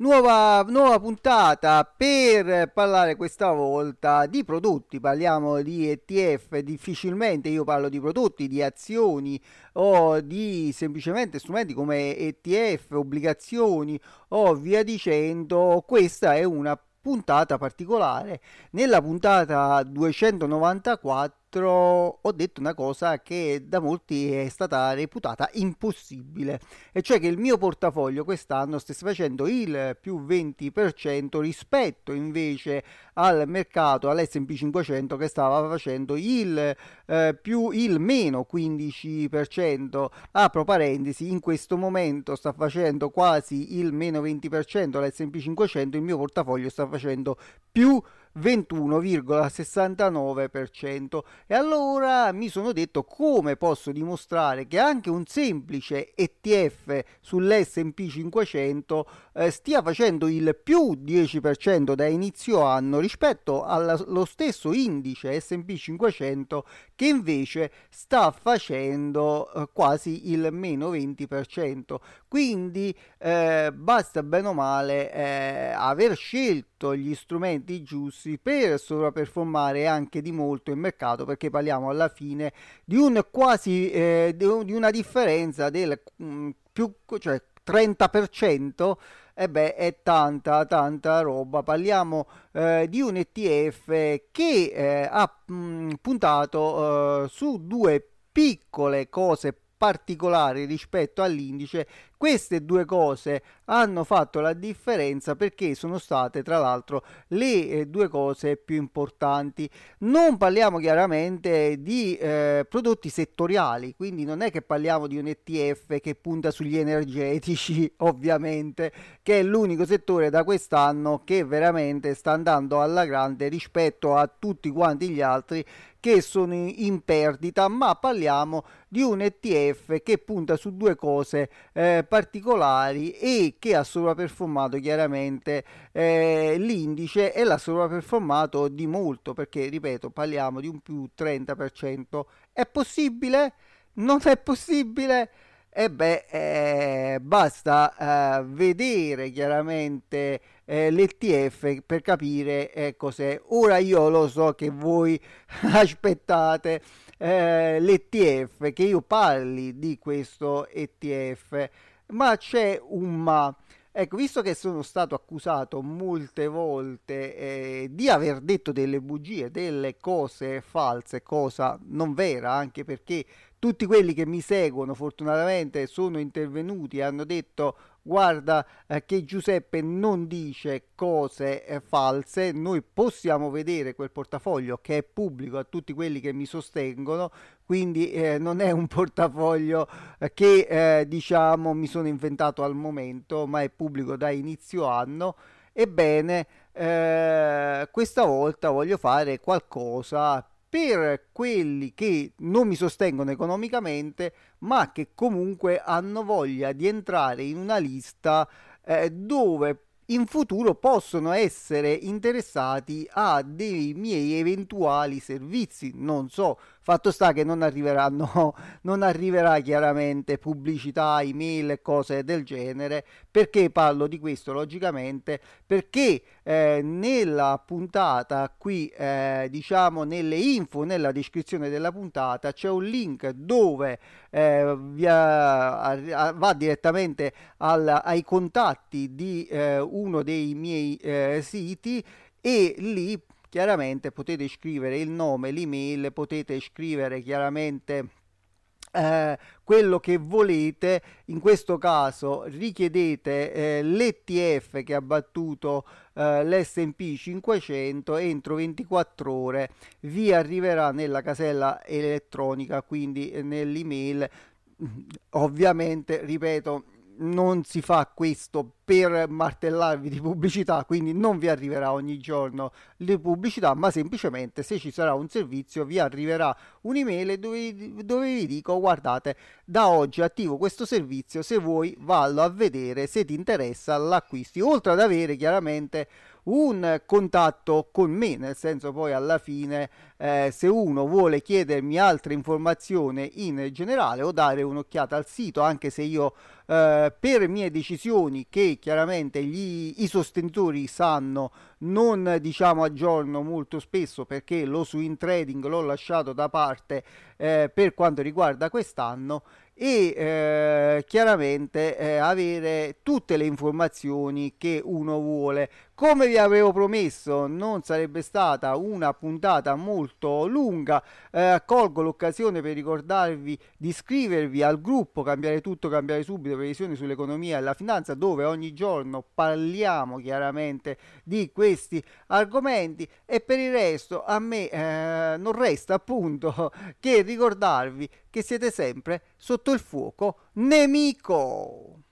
Nuova puntata per parlare questa volta di prodotti. Parliamo di ETF. Difficilmente io parlo di prodotti, di azioni o di semplicemente strumenti come ETF, obbligazioni o via dicendo. Questa è una puntata particolare. Nella puntata 294 ho detto una cosa che da molti è stata reputata impossibile, e cioè che il mio portafoglio quest'anno stesse facendo il più 20% rispetto invece al mercato, all'S&P 500, che stava facendo il meno 15%. Apro parentesi, in questo momento sta facendo quasi il meno 20% l'S&P 500, il mio portafoglio sta facendo più 21,69%. E allora mi sono detto: come posso dimostrare che anche un semplice ETF sull'S&P 500 stia facendo il più 10% da inizio anno rispetto allo stesso indice S&P 500, che invece sta facendo quasi il meno 20%. Quindi basta bene o male aver scelto gli strumenti giusti per sovraperformare anche di molto il mercato, perché parliamo alla fine di un quasi di una differenza del più, cioè 30%. E beh, è tanta roba. Parliamo di un ETF che ha puntato su due piccole cose particolari rispetto all'indice. Queste due cose hanno fatto la differenza, perché sono state tra l'altro le due cose più importanti. Non parliamo chiaramente di prodotti settoriali, quindi non è che parliamo di un ETF che punta sugli energetici, ovviamente, che è l'unico settore da quest'anno che veramente sta andando alla grande rispetto a tutti quanti gli altri che sono in perdita. Ma parliamo di un ETF che punta su due cose particolari e che ha sovraperformato chiaramente l'indice, e l'ha sovraperformato di molto, perché ripeto, parliamo di un più 30%. È possibile? Non è possibile? E beh, basta vedere chiaramente l'ETF per capire cos'è. Ora io lo so che voi aspettate l'ETF, che io parli di questo ETF, ma c'è un ma. Ecco, visto che sono stato accusato molte volte di aver detto delle bugie, delle cose false, cosa non vera, anche perché tutti quelli che mi seguono fortunatamente sono intervenuti e hanno detto: guarda che Giuseppe non dice cose false, noi possiamo vedere quel portafoglio che è pubblico a tutti quelli che mi sostengono, quindi non è un portafoglio che diciamo mi sono inventato al momento, ma è pubblico da inizio anno. Ebbene, questa volta voglio fare qualcosa per quelli che non mi sostengono economicamente, ma che comunque hanno voglia di entrare in una lista dove in futuro possono essere interessati a dei miei eventuali servizi. Non so, fatto sta che non arriveranno, non arriverà chiaramente pubblicità, email e cose del genere. Perché parlo di questo? Logicamente perché nella puntata qui, diciamo nelle info, nella descrizione della puntata, c'è un link dove va direttamente ai contatti di uno dei miei siti, e lì chiaramente potete scrivere il nome, l'email, potete scrivere chiaramente quello che volete. In questo caso richiedete l'ETF che ha battuto l'S&P 500, entro 24 ore vi arriverà nella casella elettronica, quindi nell'email. Ovviamente, ripeto, non si fa questo per martellarvi di pubblicità, quindi non vi arriverà ogni giorno le pubblicità, ma semplicemente se ci sarà un servizio vi arriverà un'email dove vi dico: guardate, da oggi attivo questo servizio, se vuoi vallo a vedere, se ti interessa l'acquisti, oltre ad avere chiaramente un contatto con me, nel senso, poi alla fine se uno vuole chiedermi altre informazioni in generale o dare un'occhiata al sito, anche se io per mie decisioni che che chiaramente i sostenitori sanno, non diciamo aggiorno molto spesso perché lo swing trading l'ho lasciato da parte per quanto riguarda quest'anno, e chiaramente avere tutte le informazioni che uno vuole. Come vi avevo promesso, non sarebbe stata una puntata molto lunga. Colgo l'occasione per ricordarvi di iscrivervi al gruppo Cambiare tutto, cambiare subito, previsioni sull'economia e la finanza, dove ogni giorno parliamo chiaramente di questi argomenti, e per il resto a me non resta appunto che ricordarvi che siete sempre sotto il fuoco nemico.